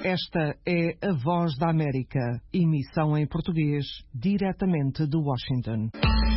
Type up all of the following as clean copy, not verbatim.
Esta é a Voz da América, emissão em português, diretamente de Washington.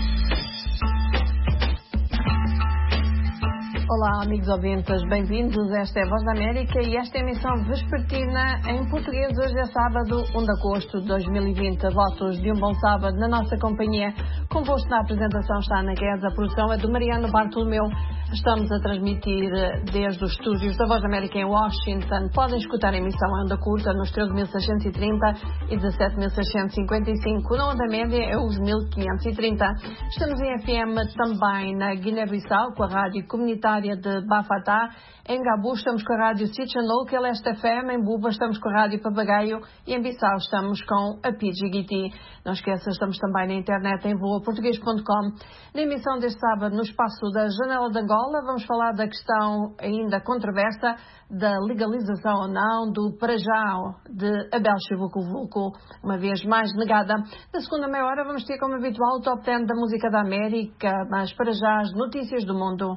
Olá, amigos ouvintes, bem-vindos. Esta é a Voz da América e esta é a emissão vespertina em português. Hoje é sábado, 1 de agosto de 2020. Votos de um bom sábado na nossa companhia. Convosco na apresentação está a Ana Guedes, a produção é do Mariano Bartolomeu. Estamos a transmitir desde os estúdios da Voz da América em Washington. Podem escutar a emissão em onda curta nos 13.630 e 17.655. Na onda média é os 1.530. Estamos em FM também na Guiné-Bissau com a rádio comunitária de Bafatá. Em Gabu estamos com a rádio Sitchan Local, esta FM. Em Buba estamos com a rádio Papagaio e em Bissau estamos com a Pidgigiti. Não esqueça, estamos também na internet em voaportuguês.com. Na emissão deste sábado, no espaço da Janela de Angola, vamos falar da questão ainda controversa da legalização ou não do para já de Abel Chavuco, uma vez mais negada. Na segunda meia hora vamos ter, como habitual, o Top 10 da música da América, mas para já as notícias do mundo.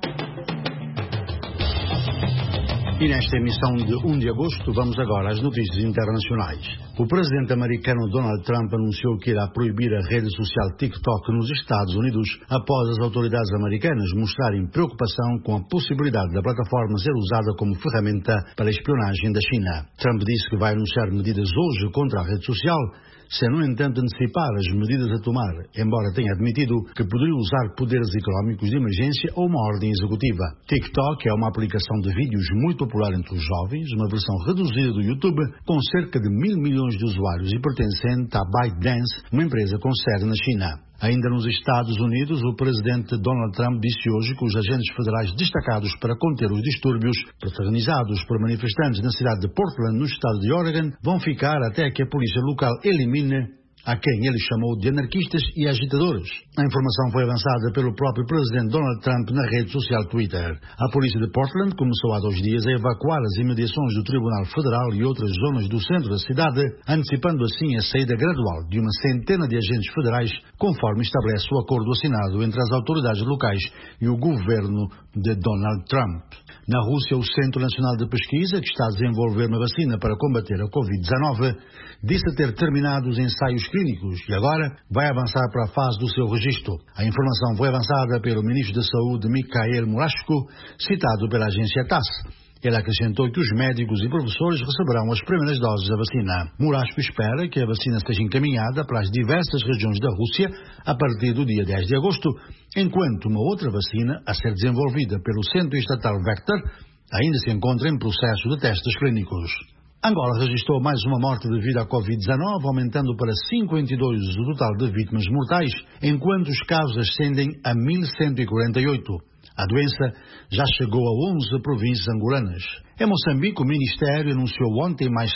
E nesta emissão de 1 de agosto vamos agora às notícias internacionais. O presidente americano Donald Trump anunciou que irá proibir a rede social TikTok nos Estados Unidos após as autoridades americanas mostrarem preocupação com a possibilidade da plataforma ser usada como ferramenta para a espionagem da China. Trump disse que vai anunciar medidas hoje contra a rede social, sem, no entanto, antecipar as medidas a tomar, embora tenha admitido que poderia usar poderes económicos de emergência ou uma ordem executiva. TikTok é uma aplicação de vídeos muito popular entre os jovens, uma versão reduzida do YouTube, com cerca de 1.000 milhões de usuários e pertencente à ByteDance, uma empresa com sede na China. Ainda nos Estados Unidos, o presidente Donald Trump disse hoje que os agentes federais destacados para conter os distúrbios protagonizados por manifestantes na cidade de Portland, no estado de Oregon, vão ficar até que a polícia local elimine a quem ele chamou de anarquistas e agitadores. A informação foi avançada pelo próprio presidente Donald Trump na rede social Twitter. A polícia de Portland começou há 2 dias a evacuar as imediações do Tribunal Federal e outras zonas do centro da cidade, antecipando assim a saída gradual de uma centena de agentes federais, conforme estabelece o acordo assinado entre as autoridades locais e o governo de Donald Trump. Na Rússia, o Centro Nacional de Pesquisa, que está a desenvolver uma vacina para combater a Covid-19, disse ter terminado os ensaios clínicos e agora vai avançar para a fase do seu registro. A informação foi avançada pelo ministro da Saúde, Mikhail Murashko, citado pela agência TASS. Ele acrescentou que os médicos e professores receberão as primeiras doses da vacina. Murashko espera que a vacina esteja encaminhada para as diversas regiões da Rússia a partir do dia 10 de agosto, enquanto uma outra vacina, a ser desenvolvida pelo centro estatal Vector, ainda se encontra em processo de testes clínicos. Angola registrou mais uma morte devido à Covid-19, aumentando para 52 o total de vítimas mortais, enquanto os casos ascendem a 1.148. A doença já chegou a 11 províncias angolanas. Em Moçambique, o Ministério anunciou ontem mais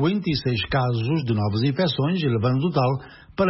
56 casos de novas infecções, elevando o total para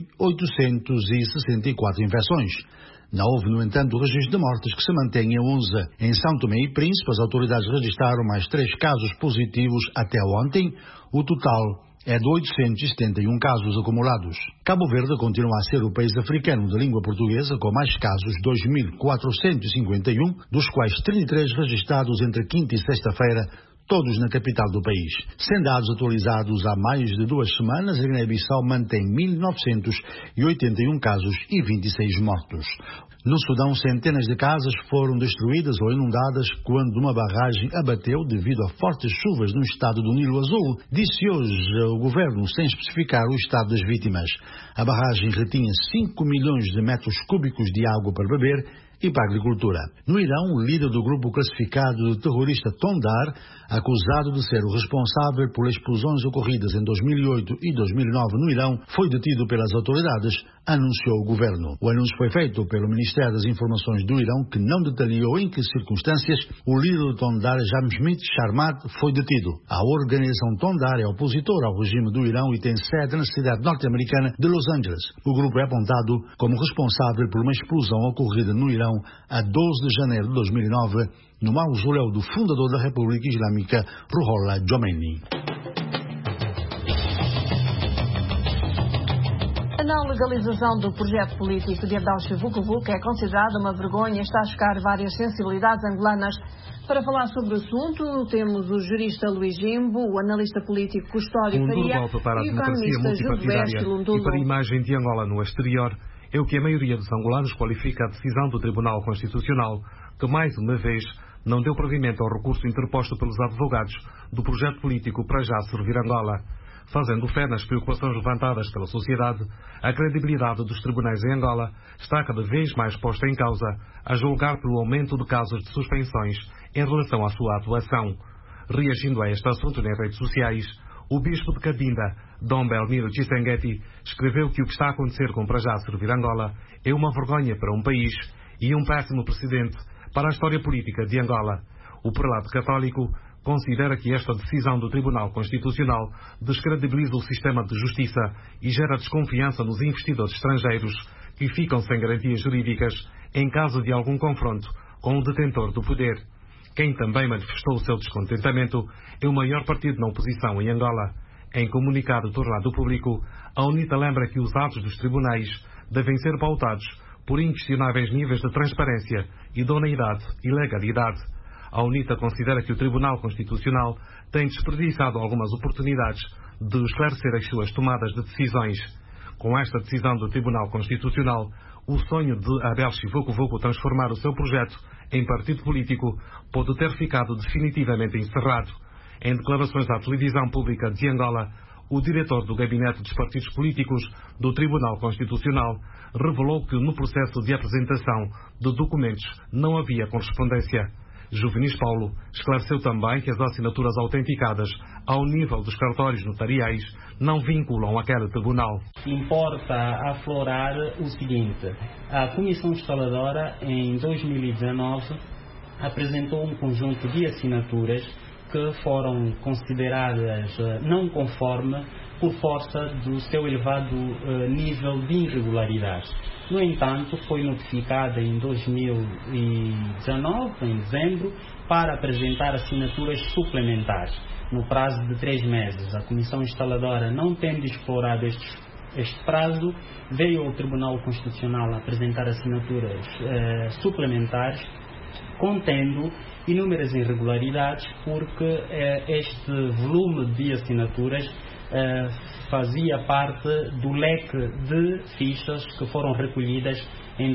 1.864 infecções. Não houve, no entanto, o registro de mortes, que se mantém em 11. Em São Tomé e Príncipe, as autoridades registraram mais 3 casos positivos até ontem. O total é de 871 casos acumulados. Cabo Verde continua a ser o país africano de língua portuguesa com mais casos, 2.451, dos quais 33 registrados entre quinta e sexta-feira, todos na capital do país. Sem dados atualizados há mais de 2 semanas, a Guiné-Bissau mantém 1.981 casos e 26 mortos. No Sudão, centenas de casas foram destruídas ou inundadas quando uma barragem abateu devido a fortes chuvas no estado do Nilo Azul, disse hoje o governo, sem especificar o estado das vítimas. A barragem retinha 5 milhões de metros cúbicos de água para beber e para a agricultura. No Irão, o líder do grupo classificado de terrorista Tondar, acusado de ser o responsável por explosões ocorridas em 2008 e 2009 no Irão, foi detido pelas autoridades, anunciou o governo. O anúncio foi feito pelo Ministério das Informações do Irão, que não detalhou em que circunstâncias o líder do Tondar, Jamshid Sharmat, foi detido. A organização Tondar é opositora ao regime do Irão e tem sede na cidade norte-americana de Los Angeles. O grupo é apontado como responsável por uma explosão ocorrida no Irão a 12 de janeiro de 2009, no mausoléu do fundador da República Islâmica, Ruhollah Khomeini. A A legalização do projeto político de Abdelchi Vucu-Vucu é considerada uma vergonha e está a chocar várias sensibilidades angolanas. Para falar sobre o assunto, temos o jurista Luís Jimbo, o analista político Custódio Faria e o economista Josué Chilundulo. E para a imagem de Angola no exterior, é o que a maioria dos angolanos qualifica a decisão do Tribunal Constitucional, que mais uma vez não deu provimento ao recurso interposto pelos advogados do projeto político para já servir Angola. Fazendo fé nas preocupações levantadas pela sociedade, a credibilidade dos tribunais em Angola está cada vez mais posta em causa, a julgar pelo aumento de casos de suspensões em relação à sua atuação. Reagindo a este assunto nas redes sociais, o bispo de Cabinda, Dom Belmiro Chisenguetti, escreveu que o que está a acontecer com para já servir Angola é uma vergonha para um país e um péssimo precedente para a história política de Angola. O prelado católico considera que esta decisão do Tribunal Constitucional descredibiliza o sistema de justiça e gera desconfiança nos investidores estrangeiros que ficam sem garantias jurídicas em caso de algum confronto com o detentor do poder. Quem também manifestou o seu descontentamento é o maior partido na oposição em Angola. Em comunicado tornado público, a UNITA lembra que os atos dos tribunais devem ser pautados por inquestionáveis níveis de transparência, idoneidade e legalidade. A UNITA considera que o Tribunal Constitucional tem desperdiçado algumas oportunidades de esclarecer as suas tomadas de decisões. Com esta decisão do Tribunal Constitucional, o sonho de Abdelchi Vucu-Vucu transformar o seu projeto em partido político pode ter ficado definitivamente encerrado. Em declarações à televisão pública de Angola, o diretor do Gabinete dos Partidos Políticos do Tribunal Constitucional revelou que no processo de apresentação de documentos não havia correspondência. Juvenis Paulo esclareceu também que as assinaturas autenticadas ao nível dos cartórios notariais não vinculam aquele tribunal. Importa aflorar o seguinte: a Comissão Instaladora, em 2019, apresentou um conjunto de assinaturas que foram consideradas não conforme por força do seu elevado nível de irregularidade. No entanto, foi notificada em 2019, em dezembro, para apresentar assinaturas suplementares. No prazo de 3 meses, a Comissão Instaladora, não tendo explorado este prazo, veio ao Tribunal Constitucional apresentar assinaturas suplementares, contendo inúmeras irregularidades, porque este volume de assinaturas fazia parte do leque de fichas que foram recolhidas em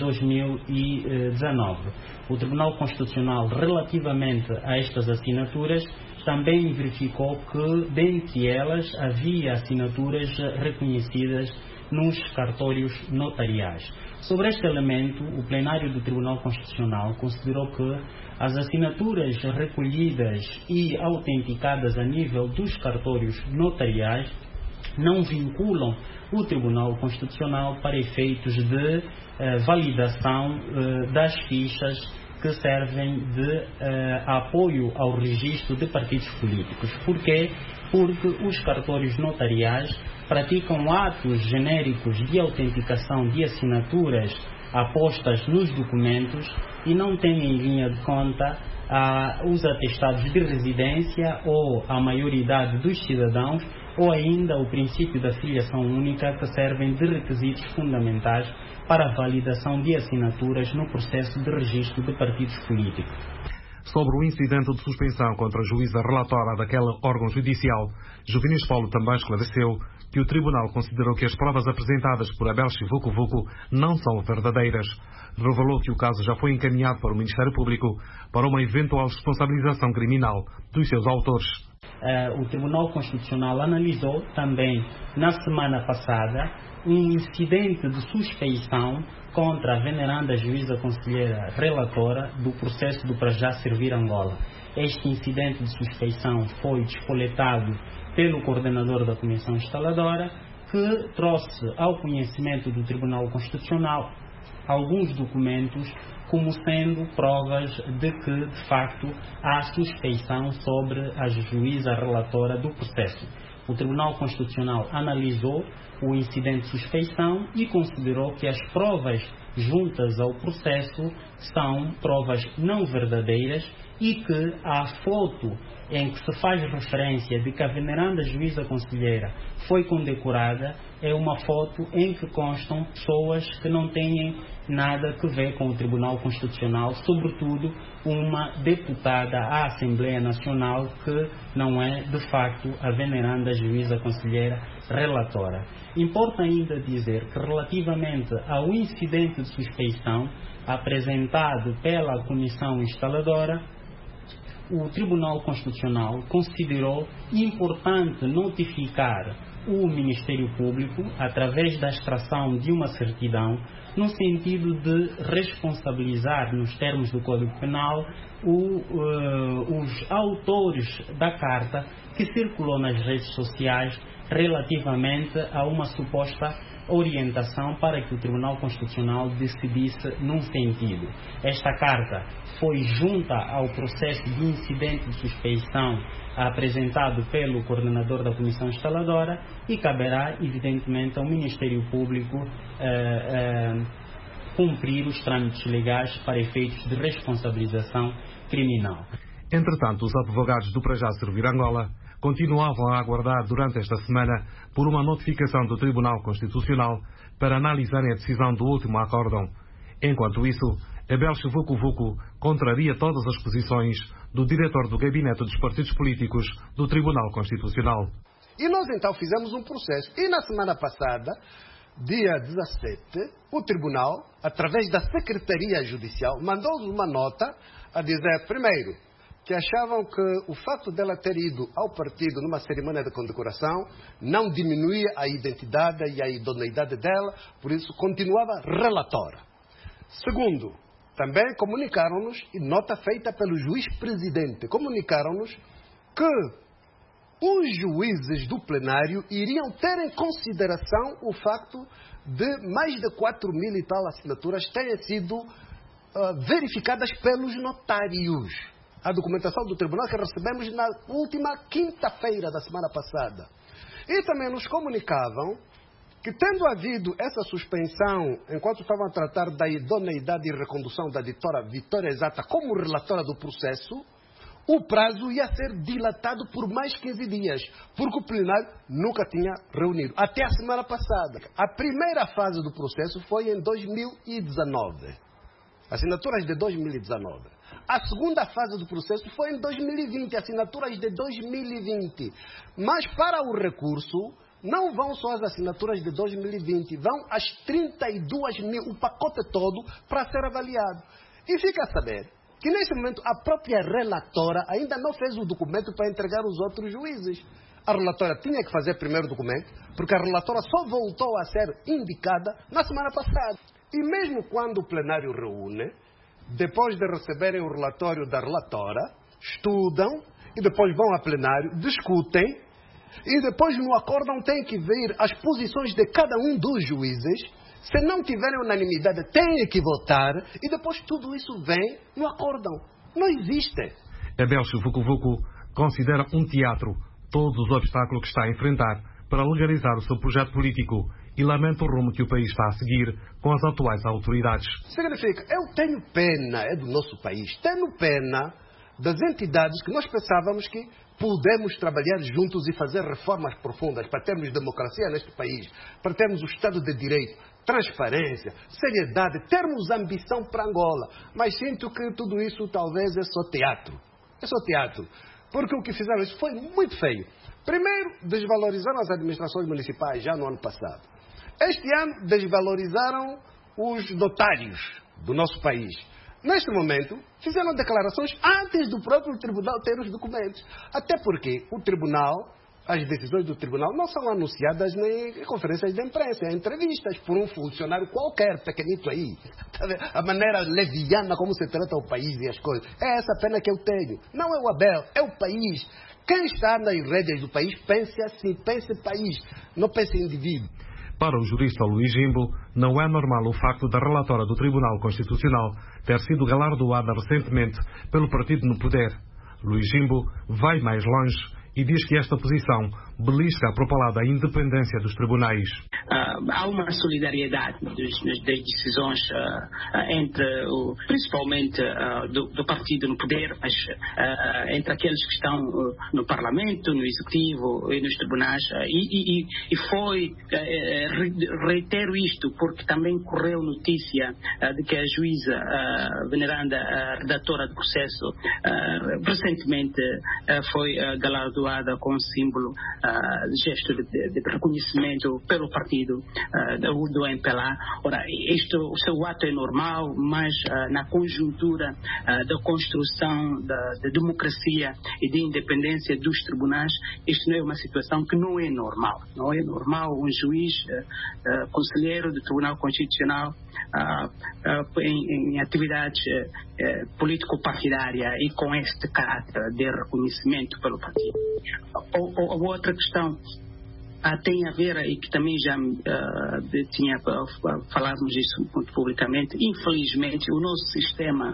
2019. O Tribunal Constitucional, relativamente a estas assinaturas, também verificou que, dentre elas, havia assinaturas reconhecidas nos cartórios notariais. Sobre este elemento, o plenário do Tribunal Constitucional considerou que as assinaturas recolhidas e autenticadas a nível dos cartórios notariais não vinculam o Tribunal Constitucional para efeitos de validação das fichas que servem de apoio ao registro de partidos políticos. Por quê? Porque os cartórios notariais praticam atos genéricos de autenticação de assinaturas apostas nos documentos e não têm em linha de conta os atestados de residência ou a maioridade dos cidadãos ou ainda o princípio da filiação única, que servem de requisitos fundamentais para a validação de assinaturas no processo de registro de partidos políticos. Sobre o incidente de suspensão contra a juíza relatora daquele órgão judicial, Juvenis Paulo também esclareceu que o Tribunal considerou que as provas apresentadas por Abdelchi Vucu-Vucu não são verdadeiras. Revelou que o caso já foi encaminhado para o Ministério Público para uma eventual responsabilização criminal dos seus autores. O Tribunal Constitucional analisou também, na semana passada, um incidente de suspeição contra a veneranda juíza conselheira relatora do processo do Para Já Servir Angola. Este incidente de suspeição foi despoletado pelo coordenador da Comissão Instaladora, que trouxe ao conhecimento do Tribunal Constitucional alguns documentos como sendo provas de que, de facto, há suspeição sobre a juíza relatora do processo. O Tribunal Constitucional analisou o incidente de suspeição e considerou que as provas juntas ao processo são provas não verdadeiras e que a foto em que se faz referência de que a veneranda juíza conselheira foi condecorada é uma foto em que constam pessoas que não têm nada a ver com o Tribunal Constitucional, sobretudo uma deputada à Assembleia Nacional que não é, de facto, a veneranda juíza conselheira relatora. Importa ainda dizer que, relativamente ao incidente de suspeição apresentado pela Comissão Instaladora, o Tribunal Constitucional considerou importante notificar o Ministério Público através da extração de uma certidão no sentido de responsabilizar, nos termos do Código Penal, os autores da carta que circulou nas redes sociais relativamente a uma suposta orientação para que o Tribunal Constitucional decidisse num sentido. Esta carta foi junta ao processo de incidente de suspeição apresentado pelo coordenador da Comissão Instaladora e caberá, evidentemente, ao Ministério Público cumprir os trâmites legais para efeitos de responsabilização criminal. Entretanto, os advogados do Para Já Servir Angola continuavam a aguardar durante esta semana por uma notificação do Tribunal Constitucional para analisarem a decisão do último acórdão. Enquanto isso, Abel Vucu contraria todas as posições do diretor do Gabinete dos Partidos Políticos do Tribunal Constitucional. E nós então fizemos um processo. E na semana passada, dia 17, o Tribunal, através da Secretaria Judicial, mandou-nos uma nota a dizer, primeiro, que achavam que o facto dela ter ido ao partido numa cerimônia de condecoração não diminuía a identidade e a idoneidade dela, por isso continuava relatora. Segundo, também comunicaram-nos, e nota feita pelo juiz-presidente, comunicaram-nos que os juízes do plenário iriam ter em consideração o facto de mais de 4 mil e tal assinaturas terem sido verificadas pelos notários. A documentação do tribunal que recebemos na última quinta-feira da semana passada. E também nos comunicavam que, tendo havido essa suspensão, enquanto estavam a tratar da idoneidade e recondução da doutora Vitória Exata como relatora do processo, o prazo ia ser dilatado por mais 15 dias, porque o plenário nunca tinha reunido. Até a semana passada. A primeira fase do processo foi em 2019. Assinaturas de 2019. A segunda fase do processo foi em 2020, assinaturas de 2020. Mas para o recurso, não vão só as assinaturas de 2020, vão as 32 mil, o pacote todo, para ser avaliado. E fica a saber que neste momento a própria relatora ainda não fez o documento para entregar aos outros juízes. A relatora tinha que fazer primeiro o documento, porque a relatora só voltou a ser indicada na semana passada. E mesmo quando o plenário reúne, depois de receberem o relatório da relatora, estudam e depois vão a plenário, discutem e depois no acórdão têm que ver as posições de cada um dos juízes. Se não tiverem unanimidade, têm que votar e depois tudo isso vem no acórdão. Não existe. Abel Vucu considera um teatro todos os obstáculos que está a enfrentar para legalizar o seu projeto político e lamenta o rumo que o país está a seguir com as atuais autoridades. Significa, eu tenho pena, do nosso país, tenho pena das entidades que nós pensávamos que podemos trabalhar juntos e fazer reformas profundas para termos democracia neste país, para termos o Estado de Direito, transparência, seriedade, termos ambição para Angola. Mas sinto que tudo isso talvez é só teatro. É só teatro. Porque o que fizeram isso foi muito feio. Primeiro, desvalorizaram as administrações municipais já no ano passado. Este ano, desvalorizaram os notários do nosso país. Neste momento, fizeram declarações antes do próprio tribunal ter os documentos. Até porque o tribunal, as decisões do tribunal não são anunciadas nem em conferências de imprensa, em entrevistas por um funcionário qualquer, pequenito aí. A maneira leviana como se trata o país e as coisas. É essa pena que eu tenho. Não é o Abel, é o país. Quem está nas rédeas do país, pense assim, pense país, não pense em indivíduo. Para o jurista Luís Jimbo, não é normal o facto da relatora do Tribunal Constitucional ter sido galardoada recentemente pelo partido no poder. Luís Jimbo vai mais longe e diz que esta posição belisca a propalada independência dos tribunais. Há uma solidariedade das decisões principalmente do partido no poder, mas entre aqueles que estão no Parlamento, no Executivo e nos tribunais. Reitero isto porque também correu notícia de que a juíza veneranda redatora do processo recentemente foi galardoada com um símbolo de gesto de reconhecimento pelo partido do MPLA. Ora, o seu ato é normal, mas na conjuntura da construção da democracia e de independência dos tribunais, isto não é uma situação que não é normal. Não é normal um juiz, conselheiro do Tribunal Constitucional, em atividades político-partidária e com este caráter de reconhecimento pelo partido. Outra questão tem a ver, e que também já falávamos isso muito publicamente, infelizmente o nosso sistema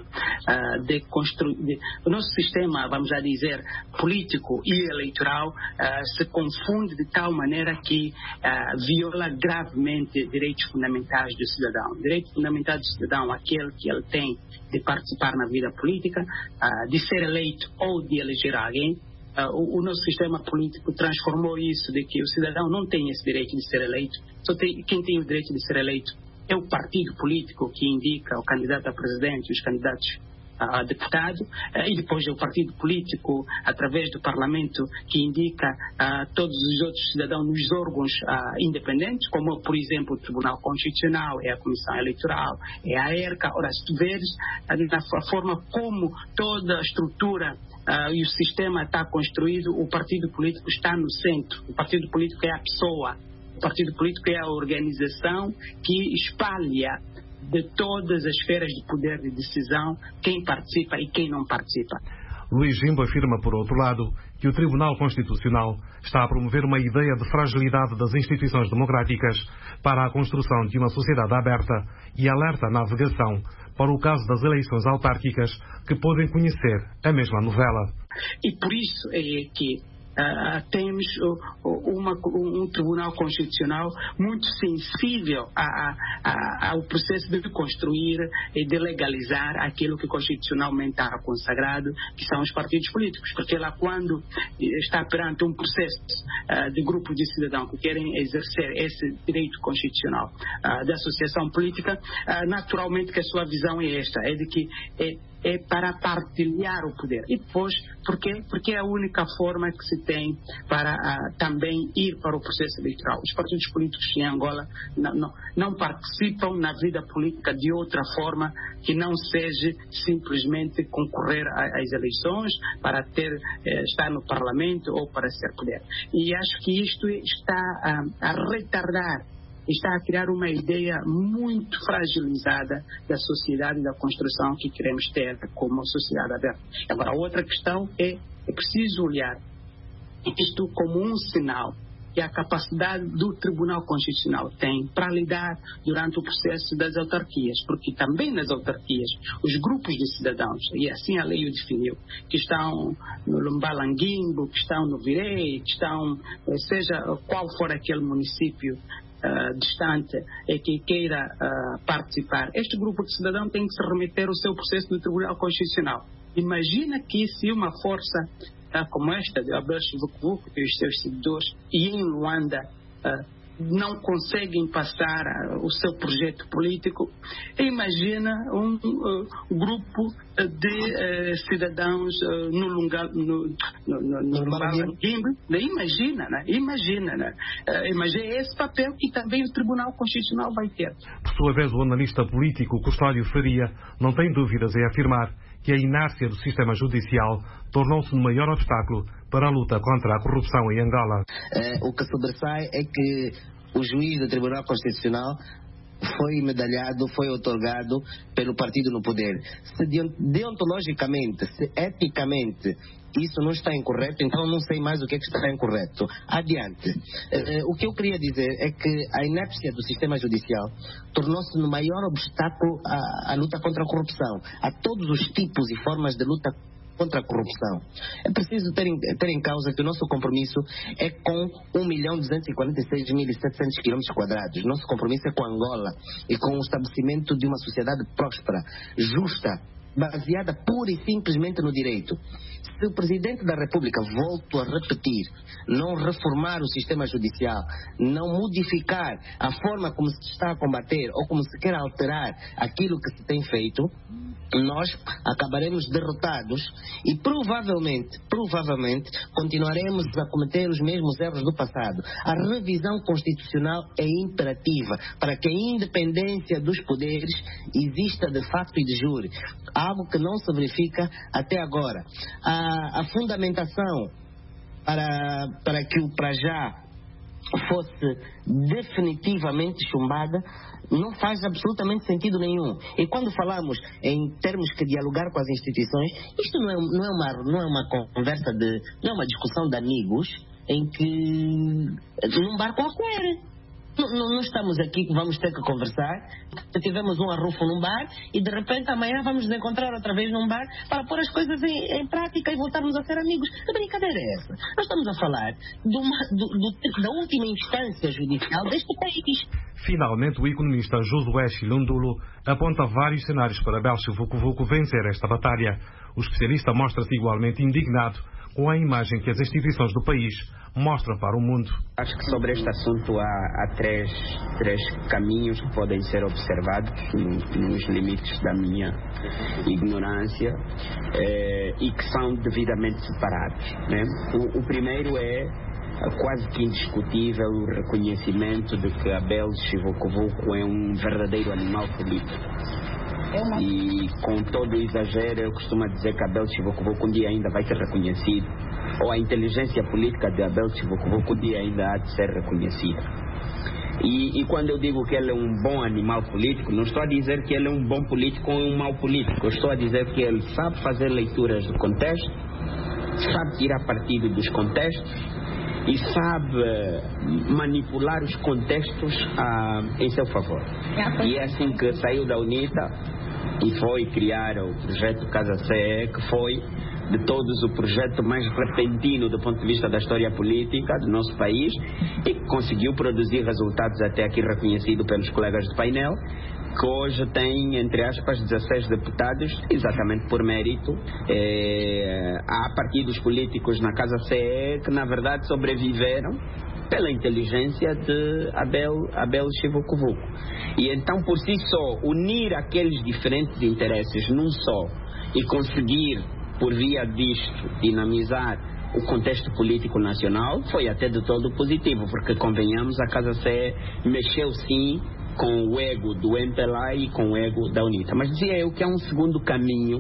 o nosso sistema, vamos a dizer, político e eleitoral se confunde de tal maneira que viola gravemente direitos fundamentais do cidadão. Direito fundamental do cidadão, aquele que ele tem de participar na vida política, de ser eleito ou de eleger alguém. O nosso sistema político transformou isso, de que o cidadão não tem esse direito de ser eleito. Quem tem o direito de ser eleito é o partido político que indica o candidato a presidente, os candidatos a deputado, e depois é o partido político, através do Parlamento, que indica todos os outros cidadãos nos órgãos independentes, como, por exemplo, o Tribunal Constitucional, é a Comissão Eleitoral, é a ERCA. Ora, se tu veres a forma como toda a estrutura e o sistema está construído, o partido político está no centro. O partido político é a pessoa. O partido político é a organização que espalha de todas as esferas de poder de decisão quem participa e quem não participa. Luís Jimbo afirma, por outro lado, que o Tribunal Constitucional está a promover uma ideia de fragilidade das instituições democráticas para a construção de uma sociedade aberta e alerta a navegação para o caso das eleições autárquicas, que podem conhecer a mesma novela. E por isso é que temos um Tribunal Constitucional muito sensível ao processo de construir e de legalizar aquilo que constitucionalmente está consagrado, que são os partidos políticos, porque lá, quando está perante um processo de grupo de cidadãos que querem exercer esse direito constitucional da associação política, naturalmente que a sua visão é esta, é de que é para partilhar o poder. E depois, por quê? Porque é a única forma que se tem para também ir para o processo eleitoral. Os partidos políticos em Angola não participam na vida política de outra forma que não seja simplesmente concorrer às eleições para estar no Parlamento ou para ser poder. E acho que isto está a retardar, está a criar uma ideia muito fragilizada da sociedade e da construção que queremos ter como sociedade aberta. Agora, a outra questão é preciso olhar isto como um sinal que a capacidade do Tribunal Constitucional tem para lidar durante o processo das autarquias, porque também nas autarquias os grupos de cidadãos, e assim a lei o definiu, que estão no Lumbalanguimbo, que estão no Virei, que estão, seja qual for aquele município distante e que queira participar, este grupo de cidadão tem que se remeter ao seu processo no Tribunal Constitucional. Imagina que se uma força como esta de Abel Chivukuvuku e os seus seguidores, e em Luanda não conseguem passar o seu projeto político, imagina um grupo de cidadãos no Lumbalanguimbo. Imagina esse papel que também o Tribunal Constitucional vai ter. Por sua vez, o analista político Custódio Faria não tem dúvidas em afirmar que a inércia do sistema judicial tornou-se o maior obstáculo para a luta contra a corrupção em Angola. O que sobressai é que o juiz do Tribunal Constitucional foi medalhado, foi otorgado pelo partido no poder. Se deontologicamente, se eticamente isso não está incorreto, então não sei mais o que está incorreto. Adiante. O que eu queria dizer é que a inépcia do sistema judicial tornou-se no maior obstáculo à luta contra a corrupção, a todos os tipos e formas de luta contra a corrupção. É preciso ter em causa que o nosso compromisso é com 1.246.700 km². Nosso compromisso é com Angola e com o estabelecimento de uma sociedade próspera, justa, baseada pura e simplesmente no direito. Se o Presidente da República, volto a repetir, não reformar o sistema judicial, não modificar a forma como se está a combater ou como se quer alterar aquilo que se tem feito, nós acabaremos derrotados e provavelmente continuaremos a cometer os mesmos erros do passado. A revisão constitucional é imperativa para que a independência dos poderes exista de facto e de jure, algo que não se verifica até agora. A fundamentação para que o para já fosse definitivamente chumbada não faz absolutamente sentido nenhum. E quando falamos em termos que dialogar com as instituições, isto não é uma conversa não é uma discussão de amigos em que num bar qualquer. Não estamos aqui que vamos ter que conversar. Tivemos um arrufo num bar e de repente amanhã vamos nos encontrar outra vez num bar para pôr as coisas em prática e voltarmos a ser amigos. Que brincadeira é essa? Nós estamos a falar da última instância judicial deste país. Finalmente, o economista Josué Chilundulo aponta vários cenários para Belchi Vucu vencer esta batalha. O especialista mostra-se igualmente indignado com a imagem que as instituições do país mostram para o mundo. Acho que sobre este assunto há três caminhos que podem ser observados nos limites da minha ignorância e que são devidamente separados, né? O primeiro é quase que indiscutível o reconhecimento de que Abel Chivukuvuku é um verdadeiro animal político. E com todo o exagero eu costumo dizer que Abel Chivukuvuku um dia ainda vai ser reconhecido, ou a inteligência política de Abel Chivukuvuku um dia ainda há de ser reconhecida. E quando eu digo que ele é um bom animal político, não estou a dizer que ele é um bom político ou um mau político. Eu estou a dizer que ele sabe fazer leituras do contexto, sabe tirar partido dos contextos e sabe manipular os contextos em seu favor. E é assim que saiu da UNITA e foi criar o projeto Casa CE, que foi de todos o projeto mais repentino do ponto de vista da história política do nosso país e que conseguiu produzir resultados até aqui reconhecidos pelos colegas do painel, que hoje tem, entre aspas, 16 deputados, exatamente por mérito. Há partidos políticos na Casa CE que, na verdade, sobreviveram pela inteligência de Abel Chivukuvuku. E então, por si só, unir aqueles diferentes interesses num só e conseguir, por via disto, dinamizar o contexto político nacional foi até de todo positivo, porque, convenhamos, a Casa CE mexeu sim com o ego do MPLA e com o ego da UNITA. Mas dizia eu que há um segundo caminho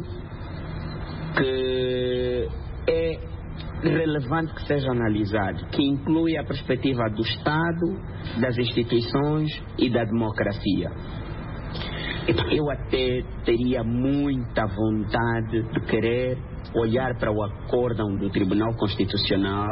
que é relevante que seja analisado, que inclui a perspectiva do Estado, das instituições e da democracia. Eu até teria muita vontade de querer olhar para o acórdão do Tribunal Constitucional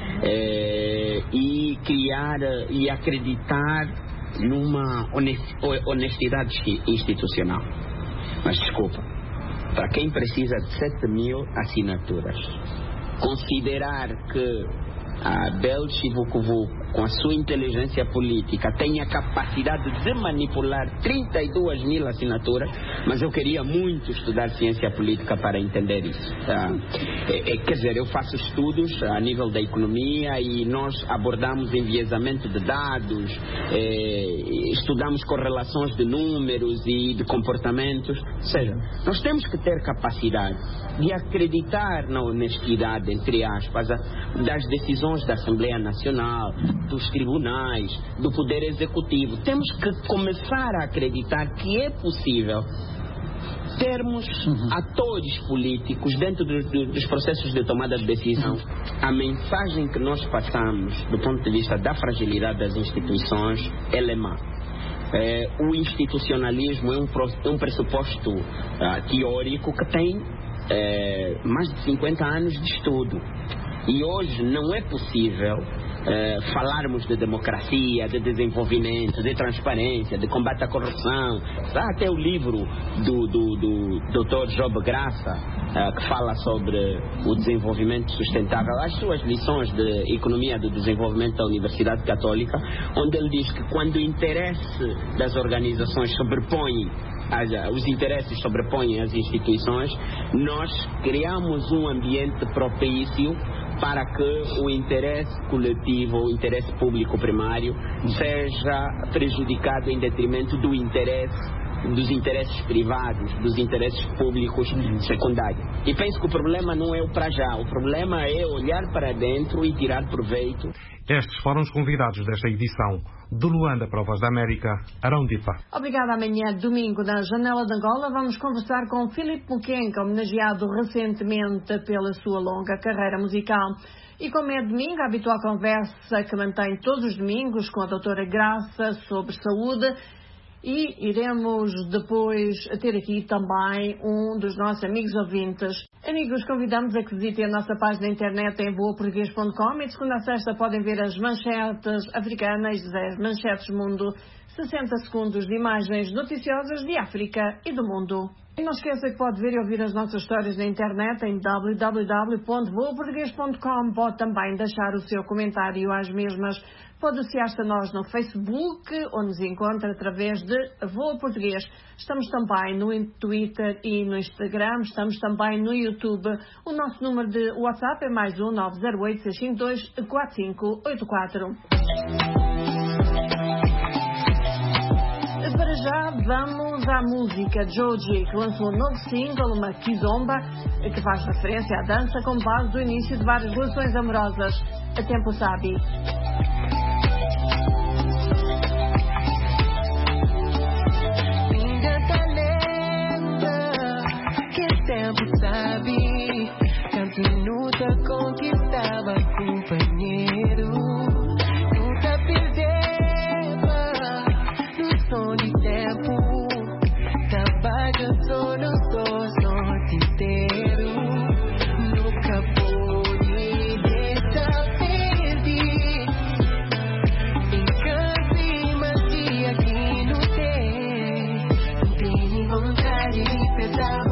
e criar e acreditar numa honestidade institucional. Mas desculpa, para quem precisa de 7.000 assinaturas, considerar que a Abel Chivukuvuku, com a sua inteligência política, tem a capacidade de manipular 32.000 assinaturas, mas eu queria muito estudar ciência política para entender isso. Quer dizer, eu faço estudos a nível da economia e nós abordamos enviesamento de dados, estudamos correlações de números e de comportamentos. Ou seja, nós temos que ter capacidade de acreditar na honestidade, entre aspas, das decisões da Assembleia Nacional, dos tribunais, do Poder Executivo. Temos que começar a acreditar que é possível termos atores políticos dentro dos processos de tomada de decisão. A mensagem que nós passamos do ponto de vista da fragilidade das instituições é má. O institucionalismo é um pressuposto teórico que tem mais de 50 anos de estudo. E hoje não é possível falarmos de democracia, de desenvolvimento, de transparência, de combate à corrupção. Há até o livro do Dr. Job Graça, que fala sobre o desenvolvimento sustentável, as suas lições de economia do desenvolvimento da Universidade Católica, onde ele diz que quando o interesse das organizações os interesses sobrepõem as instituições, nós criamos um ambiente propício para que o interesse coletivo, o interesse público primário, seja prejudicado em detrimento dos interesses privados, dos interesses públicos secundários. E penso que o problema não é o para já, o problema é olhar para dentro e tirar proveito. Estes foram os convidados desta edição. De Luanda para a Voz da América, Arão Dipa. Obrigada. Amanhã, domingo, na Janela de Angola, vamos conversar com Filipe Muquenca, homenageado recentemente pela sua longa carreira musical. E como é domingo, a habitual conversa que mantém todos os domingos com a doutora Graça sobre saúde. E iremos depois ter aqui também um dos nossos amigos ouvintes. Amigos, convidamos a que visitem a nossa página na internet em voaportugues.com e de segunda a sexta podem ver as manchetes africanas, as manchetes mundo, 60 segundos de imagens noticiosas de África e do mundo. E não esqueça que pode ver e ouvir as nossas histórias na internet em www.voaportugues.com. Pode também deixar o seu comentário às mesmas. Pode associar-se a nós no Facebook, onde nos encontra através de Voa Português. Estamos também no Twitter e no Instagram. Estamos também no YouTube. O nosso número de WhatsApp é mais 1-908-652-4584. Para já, vamos à música Joji, que lançou um novo single, uma kizomba, que faz referência à dança como base do início de várias relações amorosas. A Tempo Sabe. Tempo sabe, canto luta conquistava companheiro, nunca perdeva no som de tempo, trabalho só no noite inteiro, nunca pude deixar perder, encanto e magia que não tem vontade de pesar.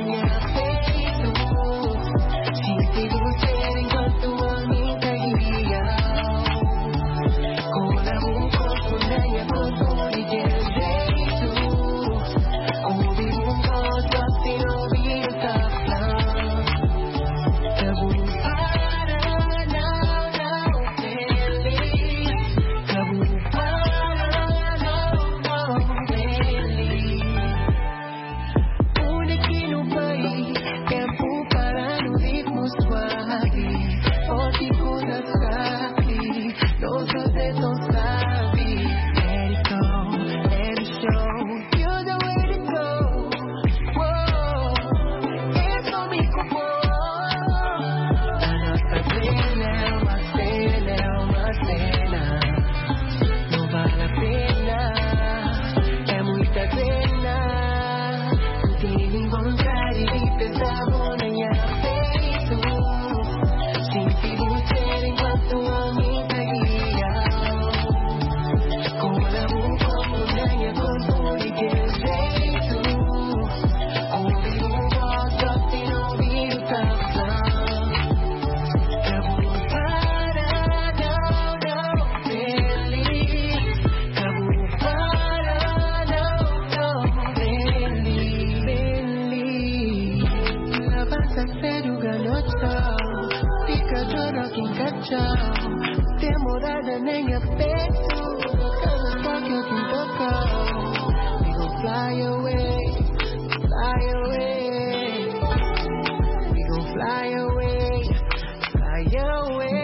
Demorada nem a peito, cada só que eu te tocar. We gon' fly away, fly away. We gon' fly away, fly away.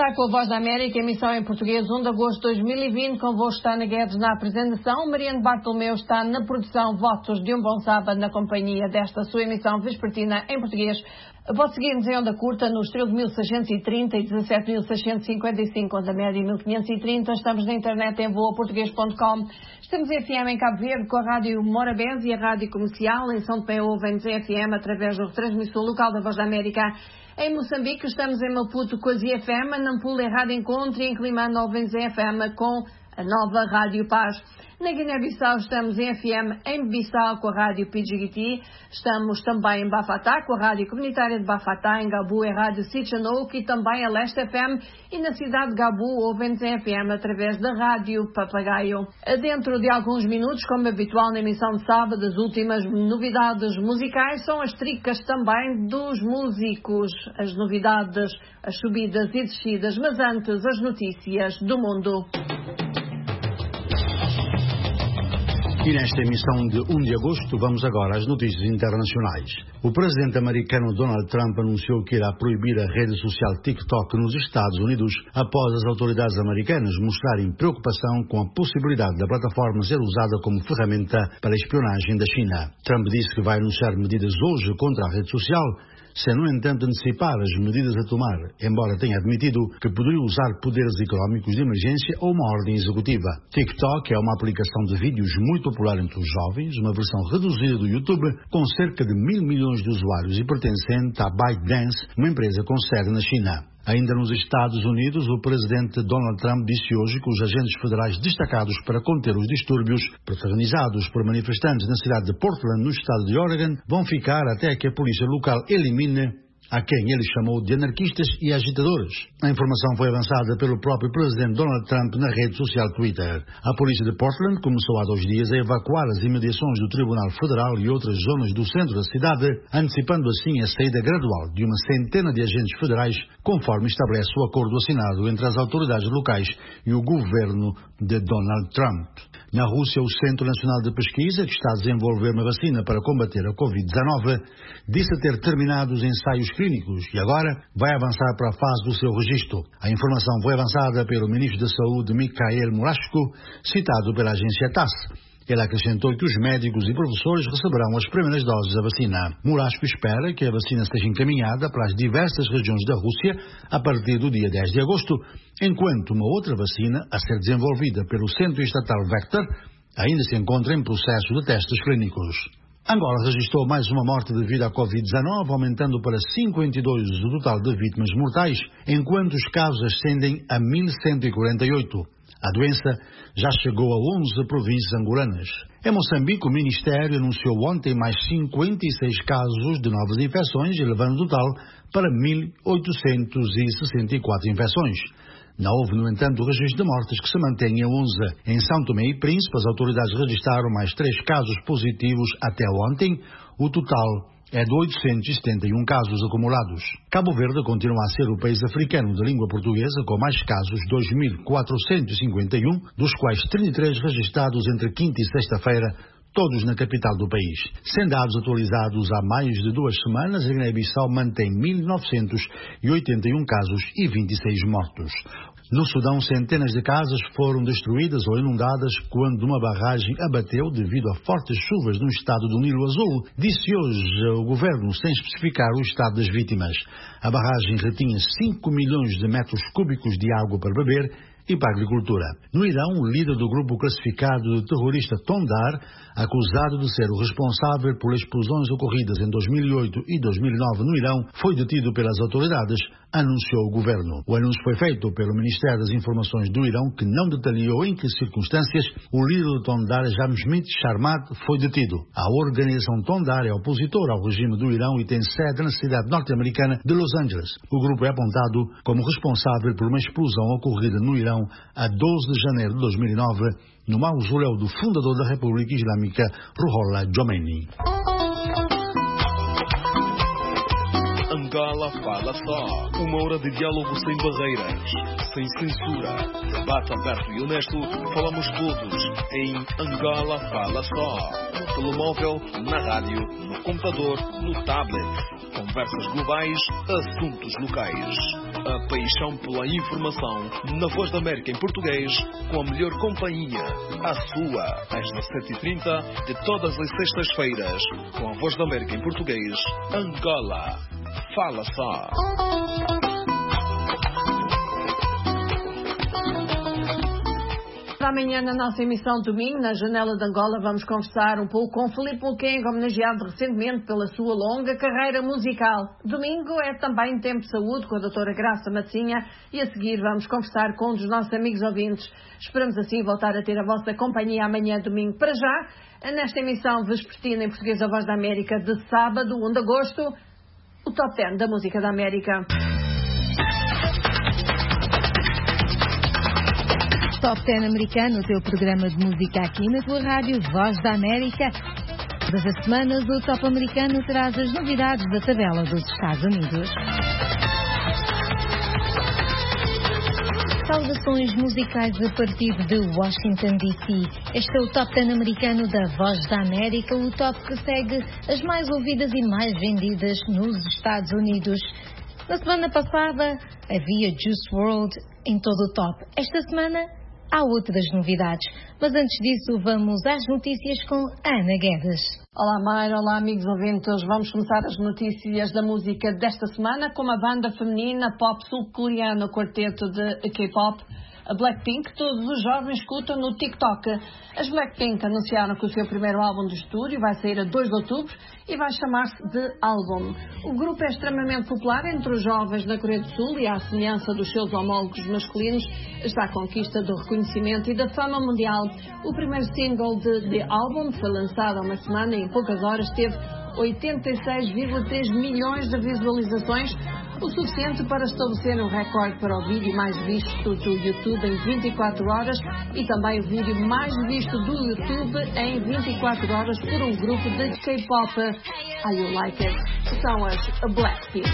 já com a Voz da América, emissão em português, 1 de agosto de 2020. Convosco está Ana Guedes na apresentação, Mariano Bartolomeu está na produção. Votos de um bom sábado na companhia desta sua emissão vespertina em português. Pode seguir-nos em onda curta nos 13.630 e 17.655, onda média 1.530. Estamos na internet em voaportuguês.com. Estamos em FM em Cabo Verde com a Rádio Morabeza e a Rádio Comercial. Em São Tomé ouvem-nos em FM através do retransmissor local da Voz da América. Em Moçambique estamos em Maputo com a ZFM, em Nampula em Rádio Encontro e em Climane ouvem-nos em FM com a nova Rádio Paz. Na Guiné-Bissau estamos em FM em Bissau com a Rádio Pidjigiti. Estamos também em Bafatá com a Rádio Comunitária de Bafatá. Em Gabu é Rádio Sitchanouk e também a Leste FM. E na cidade de Gabu ouvem-nos em FM através da Rádio Papagaio. Dentro de alguns minutos, como habitual na emissão de sábado, as últimas novidades musicais são as tricas também dos músicos. As novidades, as subidas e descidas, mas antes as notícias do mundo. E nesta emissão de 1 de agosto vamos agora às notícias internacionais. O presidente americano Donald Trump anunciou que irá proibir a rede social TikTok nos Estados Unidos após as autoridades americanas mostrarem preocupação com a possibilidade da plataforma ser usada como ferramenta para a espionagem da China. Trump disse que vai anunciar medidas hoje contra a rede social, sem, no entanto, antecipar as medidas a tomar, embora tenha admitido que poderia usar poderes económicos de emergência ou uma ordem executiva. TikTok é uma aplicação de vídeos muito popular entre os jovens, uma versão reduzida do YouTube, com cerca de 1.000 milhões de usuários e pertencente à ByteDance, uma empresa com sede na China. Ainda nos Estados Unidos, o presidente Donald Trump disse hoje que os agentes federais destacados para conter os distúrbios protagonizados por manifestantes na cidade de Portland, no estado de Oregon, vão ficar até que a polícia local elimine a quem ele chamou de anarquistas e agitadores. A informação foi avançada pelo próprio presidente Donald Trump na rede social Twitter. A polícia de Portland começou há 2 dias a evacuar as imediações do Tribunal Federal e outras zonas do centro da cidade, antecipando assim a saída gradual de uma centena de agentes federais, conforme estabelece o acordo assinado entre as autoridades locais e o governo de Donald Trump. Na Rússia, o Centro Nacional de Pesquisa, que está a desenvolver uma vacina para combater a Covid-19, disse ter terminado os ensaios clínicos e agora vai avançar para a fase do seu registro. A informação foi avançada pelo ministro da Saúde, Mikhail Murashko, citado pela agência TASS. Ele acrescentou que os médicos e professores receberão as primeiras doses da vacina. Murashko espera que a vacina esteja encaminhada para as diversas regiões da Rússia a partir do dia 10 de agosto, enquanto uma outra vacina, a ser desenvolvida pelo centro estatal Vector, ainda se encontra em processo de testes clínicos. Angola registrou mais uma morte devido à Covid-19, aumentando para 52 o total de vítimas mortais, enquanto os casos ascendem a 1.148. A doença já chegou a 11 províncias angolanas. Em Moçambique, o Ministério anunciou ontem mais 56 casos de novas infecções, elevando o total para 1.864 infecções. Não houve, no entanto, o registro de mortes, que se mantém em 11. Em São Tomé e Príncipe, as autoridades registraram mais 3 casos positivos até ontem. O total é de 871 casos acumulados. Cabo Verde continua a ser o país africano de língua portuguesa com mais casos, 2.451, dos quais 33 registrados entre quinta e sexta-feira, todos na capital do país. Sem dados atualizados há mais de 2 semanas, a Guiné-Bissau mantém 1.981 casos e 26 mortos. No Sudão, centenas de casas foram destruídas ou inundadas quando uma barragem abateu devido a fortes chuvas no estado do Nilo Azul, disse hoje o governo, sem especificar o estado das vítimas. A barragem retinha 5 milhões de metros cúbicos de água para beber e para a agricultura. No Irão, o líder do grupo classificado de terrorista Tondar, acusado de ser o responsável por explosões ocorridas em 2008 e 2009 no Irão, foi detido pelas autoridades, anunciou o governo. O anúncio foi feito pelo Ministério das Informações do Irão, que não detalhou em que circunstâncias o líder do Tondar, Jamshid Sharmat, foi detido. A organização Tondar é opositora ao regime do Irão e tem sede na cidade norte-americana de Los Angeles. O grupo é apontado como responsável por uma explosão ocorrida no Irão a 12 de janeiro de 2009, no mausoléu do fundador da República Islâmica, Ruhollah Khomeini. Angola Fala Só. 1 hora de diálogo sem barreiras, sem censura. Debate aberto e honesto. Falamos todos em Angola Fala Só. No telemóvel, na rádio, no computador, no tablet. Conversas globais, assuntos locais. A paixão pela informação na Voz da América em português, com a melhor companhia, a sua, às 17h30 de todas as sextas-feiras, com a Voz da América em português, Angola. Fala só. Amanhã, na nossa emissão domingo, na Janela de Angola, vamos conversar um pouco com Filipe Mukenga, homenageado recentemente pela sua longa carreira musical. Domingo é também Tempo de Saúde, com a doutora Graça Matinha, e a seguir vamos conversar com um dos nossos amigos ouvintes. Esperamos assim voltar a ter a vossa companhia amanhã, domingo. Para já, nesta emissão vespertina em português da Voz da América, de sábado, 1 de agosto, o Top 10 da Música da América. Top 10 americano, o teu programa de música aqui na tua rádio Voz da América. Todas as semanas o Top americano traz as novidades da tabela dos Estados Unidos. Saudações musicais a partir de Washington DC. Este é o Top 10 americano da Voz da América, o top que segue as mais ouvidas e mais vendidas nos Estados Unidos. Na semana passada havia Juice WRLD em todo o top. Esta semana há outras novidades, mas antes disso vamos às notícias com Ana Guedes. Olá Mayra, olá amigos ouvintes. Vamos começar as notícias da música desta semana com uma banda feminina pop sul-coreana, o quarteto de K-pop, a Blackpink, todos os jovens escutam no TikTok. As Blackpink anunciaram que o seu primeiro álbum de estúdio vai sair a 2 de outubro e vai chamar-se The Album. O grupo é extremamente popular entre os jovens na Coreia do Sul e, à semelhança dos seus homólogos masculinos, está à conquista do reconhecimento e da fama mundial. O primeiro single de The Album foi lançado há uma semana e em poucas horas teve 86,3 milhões de visualizações, o suficiente para estabelecer um recorde para o vídeo mais visto do YouTube em 24 horas e também o vídeo mais visto do YouTube em 24 horas por um grupo de K-pop. Are You Like It? São as Blackpink.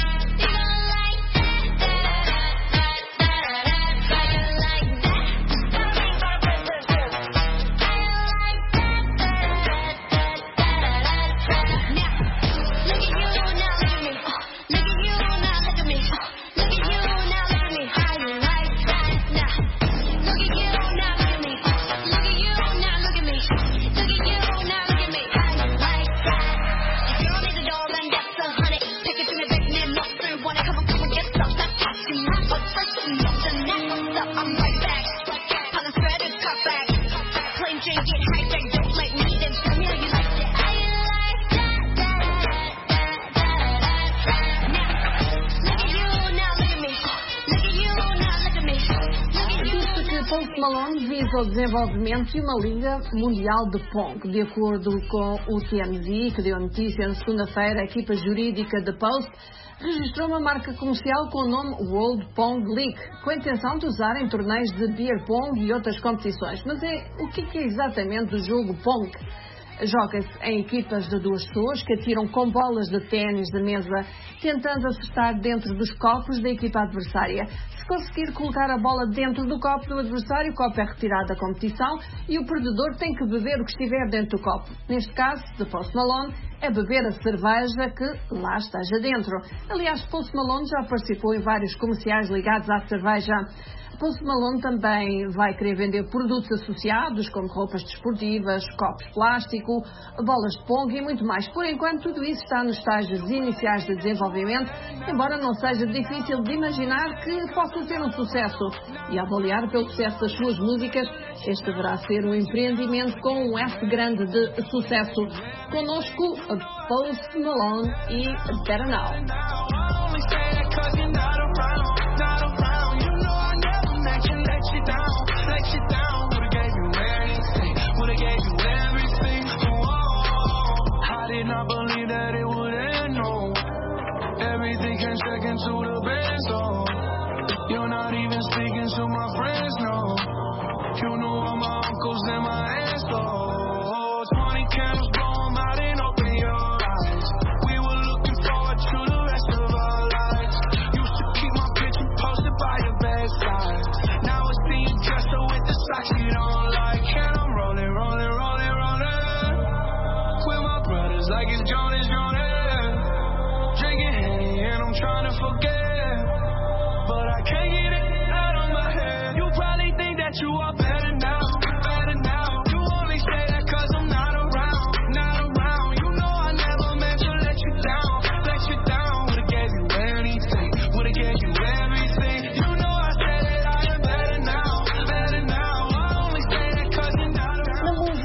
O desenvolvimento de uma liga mundial de Pong. De acordo com o TMZ, que deu notícia na segunda-feira, a equipa jurídica de Post registrou uma marca comercial com o nome World Pong League, com a intenção de usar em torneios de beer pong e outras competições. Mas o que é exatamente o jogo Pong? Joga-se em equipas de 2 pessoas que atiram com bolas de ténis de mesa, tentando acertar dentro dos copos da equipa adversária. Se conseguir colocar a bola dentro do copo do adversário, o copo é retirado da competição e o perdedor tem que beber o que estiver dentro do copo. Neste caso, de Post Malone, é beber a cerveja que lá esteja dentro. Aliás, Post Malone já participou em vários comerciais ligados à cerveja. Post Malone também vai querer vender produtos associados, como roupas desportivas, copos de plástico, bolas de pong e muito mais. Por enquanto, tudo isso está nos estágios iniciais de desenvolvimento, embora não seja difícil de imaginar que possa ser um sucesso. E, a avaliar pelo sucesso das suas músicas, este deverá ser um empreendimento com um F grande de sucesso. Connosco, Post Malone e Better Now.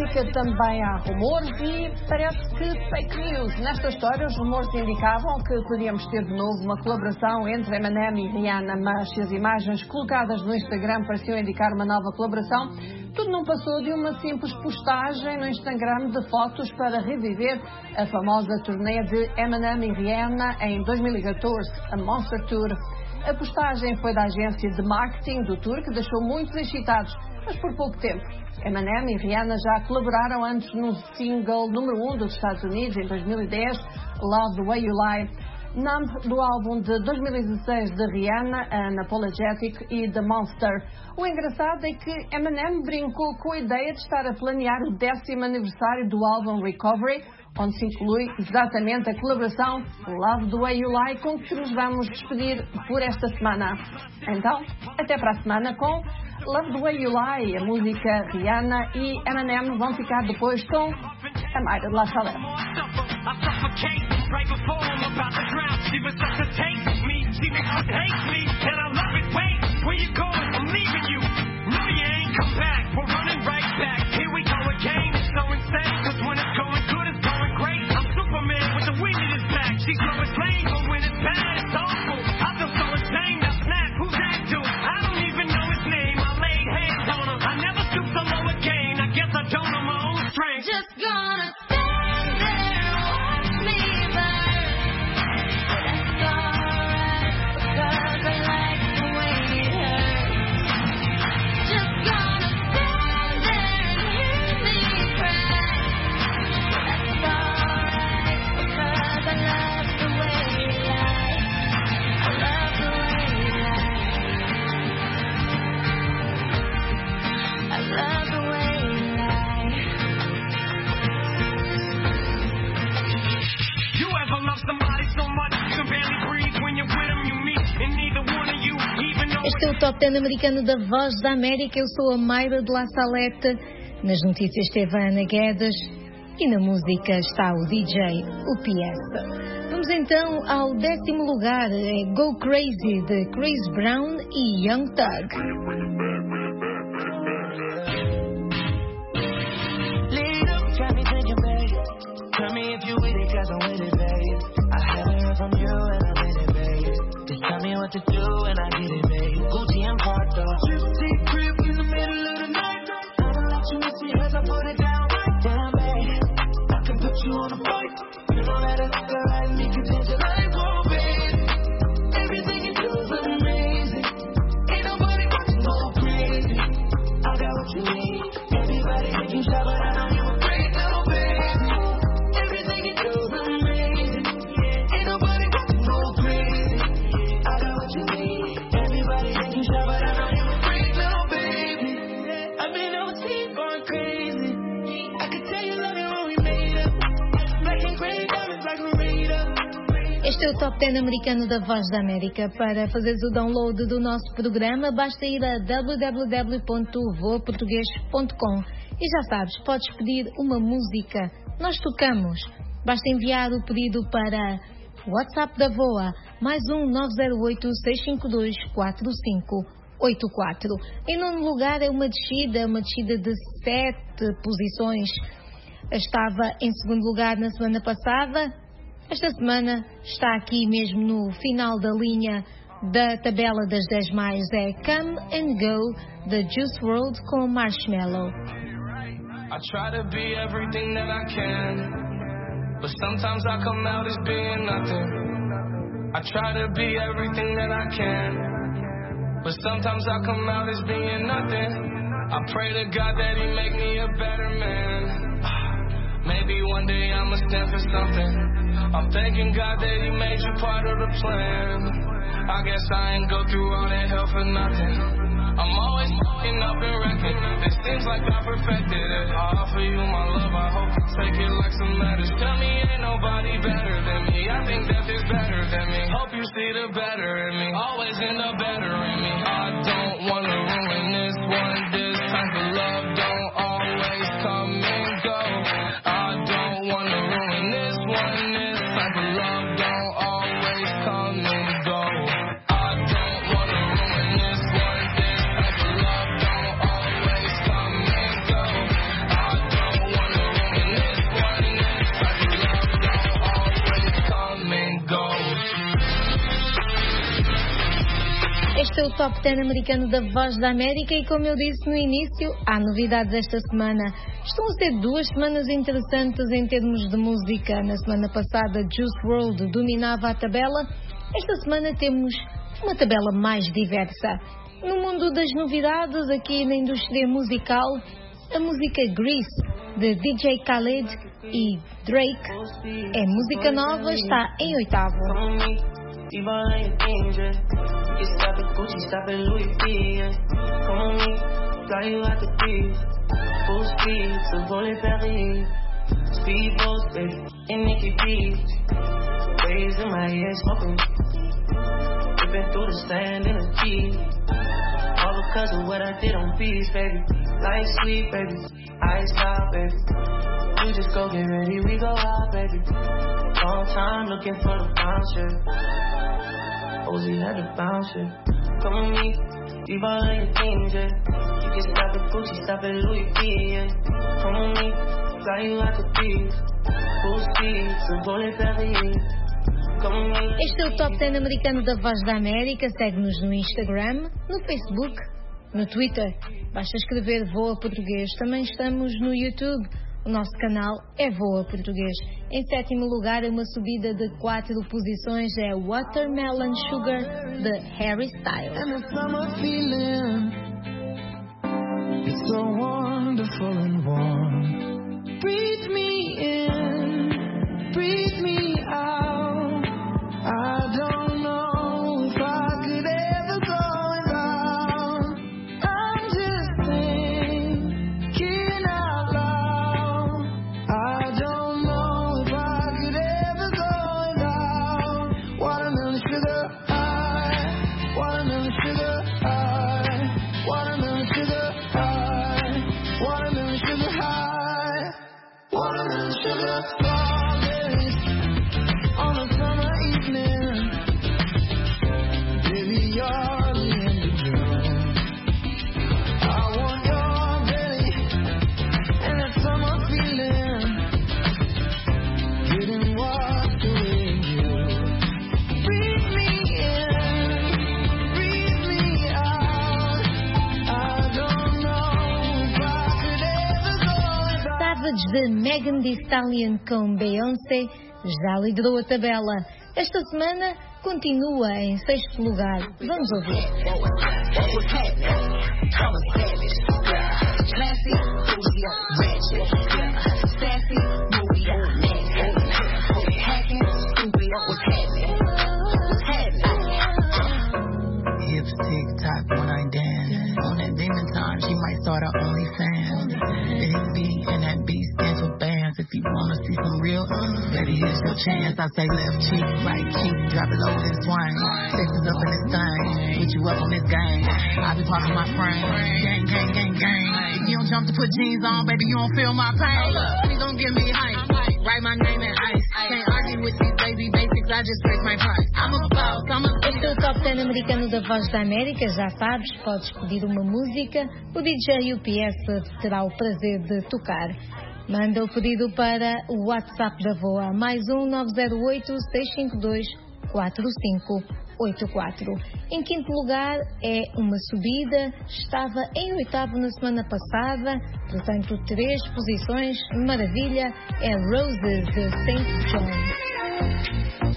América também há rumores e parece que fake news. Nesta história, os rumores indicavam que podíamos ter de novo uma colaboração entre Eminem e Rihanna, mas se as imagens colocadas no Instagram pareciam indicar uma nova colaboração, tudo não passou de uma simples postagem no Instagram de fotos para reviver a famosa turnê de Eminem e Rihanna em 2014, a Monster Tour. A postagem foi da agência de marketing do tour, que deixou muitos excitados, mas por pouco tempo. Eminem e Rihanna já colaboraram antes no single número 1 dos Estados Unidos, em 2010, Love the Way You Lie. Numb, do álbum de 2016 de Rihanna, Unapologetic e The Monster. O engraçado é que Eminem brincou com a ideia de estar a planear o 10º aniversário do álbum Recovery, onde se inclui exatamente a colaboração Love the Way You Lie, com que nos vamos despedir por esta semana. Então, até para a semana com Love the Way You Lie. A música Rihanna e Eminem vão ficar depois com a Mayra de La Salette. Right before I'm about to drown, she resuscitates me. She makes me hate me, and I love it. Wait, where you going? I'm leaving you. No, you ain't come back. We're running right back. Here we go again. It's so insane, 'cause when it's going good, it's going great. I'm Superman with the wind in his back. She's always lame, but when it's bad, it's awful. I feel so ashamed. I snap. Who's that dude? I don't even know his name. I laid hands on him. I never stoop so low again. I guess I don't know my own strength. Just gonna stand there and watch me burn. Este é o Top 10 americano da Voz da América. Eu sou a Mayra de La Salette. Nas notícias esteve a Ana Guedes e na música está o DJ, o PS. Vamos então ao 10º lugar. É Go Crazy, de Chris Brown e Young Thug. Tell me if you with it, 'cause I'm with it, babe. I haven't heard from you and I'm in it, babe. Just tell me what to do and I get it, babe. Gucci and Prada. Trip crib in the middle of the night. I don't let you miss it as I put it down right down, babe. I can put you on a flight. You know that it's alright, me contention like, whoa, babe. Everything you do is amazing. Ain't nobody got to go crazy. I got what you need. Everybody make you shout, but I know you a great little baby. Este é o Top 10 americano da Voz da América. Para fazeres o download do nosso programa, basta ir a www.voaportugues.com e já sabes, podes pedir uma música. Nós tocamos. Basta enviar o pedido para WhatsApp da VOA, mais 908-652-4584. Em nono lugar é uma descida de 7 posições. Estava em segundo lugar na semana passada. Esta semana está aqui mesmo no final da linha da tabela das 10 mais. É Come and Go, da Juice WRLD com Marshmello. I try to be everything that I can, but sometimes I come out as being nothing. I try to be everything that I can, but sometimes I come out as being nothing. I pray to God that He make me a better man. Maybe one day I'ma stand for something. I'm thanking God that He made you part of the plan. I guess I ain't go through all that hell for nothing. I'm always fucking up and wrecking. It seems like I perfected it. I offer you my love, I hope you take it like some letters. Tell me ain't nobody better than me. I think that is better than me. Hope you see the better in me. Always end up better in me. I don't wanna ruin this one. This type of love don't always come and go. I don't wanna ruin this one. This type of love don't always come and go. I don't wanna ruin this one. This type of love don't always come and go. I don't Top 10 americano da Voz da América e, como eu disse no início, há novidades esta semana. Estão a ser 2 semanas interessantes em termos de música. Na semana passada, Juice WRLD dominava a tabela. Esta semana temos uma tabela mais diversa. No mundo das novidades, aqui na indústria musical, a música Grease, de DJ Khaled e Drake, é música nova, está em 8º. All because of what I did on beats, baby. Light sweet, baby. Ice out, baby. You just go get ready, we go out, baby. Long time looking for the bouncer. Ozzy had to bounce it. Come with me, leave all of your things, yeah. You can stop at Gucci, stop at Louis V, yeah. Come with me, fly you like a thief. Full speed, so go let Paris. Este é o Top 10 americano da Voz da América. Segue-nos no Instagram, no Facebook, no Twitter. Basta escrever Voa Português. Também estamos no YouTube. O nosso canal é Voa Português. Em 7º lugar, uma subida de 4 posições, é Watermelon Sugar, de Harry Styles. It's so wonderful and warm. Breathe me in, breathe me out. I don't know if I could ever go without. I'm just thinking out loud. I don't know if I could ever go without. Watermelon sugar high, watermelon sugar high, watermelon sugar high, watermelon sugar high, watermelon sugar strawberries on a summer evening. Baby, you're the end of June. I want your belly and that summer feeling. Getting washed away in you. Breathe me in, breathe me out. I don't know if I could ever go without. Savage de Megan Thee Stallion com Beyoncé já liderou a tabela. Esta semana continua em 6º lugar. Vamos ouvir. Hips tick-tock when I dance. On that demon time, she might start her OnlyFans. It is B and that B stands for bands. If you wanna see some real, baby, here's your chance. I say left cheek, right cheek, drop it low this twang. Texas up in this thing, put you up on this game. I be popping my frame, gang, gang, gang, gang. If you don't jump to put jeans on, baby, you don't feel my pain. Please don't give me hype, write my name in ice. Can't argue with these baby basics, I just raise my price. I'm a boss, I'm a... Este é o Top 10 americano da Voz da América. Já sabes, podes pedir uma música. O DJ UPS terá o prazer de tocar. Manda o pedido para o WhatsApp da VOA, mais 1-908-652-4584. Em 5º lugar é uma subida, estava em 8º na semana passada, portanto 3 posições, maravilha, é Roses de St. John.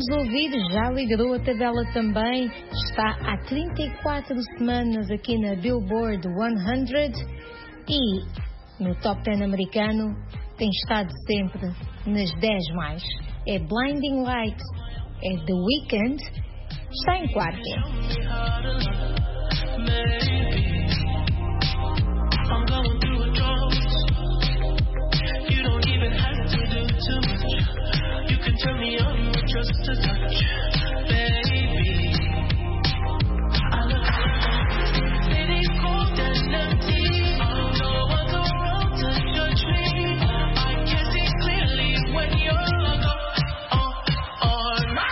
ouvir já liderou a tabela também. Está há 34 semanas aqui na Billboard 100 e no Top 10 americano tem estado sempre nas 10 mais. É Blinding Lights, é The Weeknd, está em quarto. I'm going through a drought. You don't even have to do too much. You can turn me on with just a touch, baby. I love you. City's cold and empty. No one's around to judge me. I can see clearly when you're gone. On my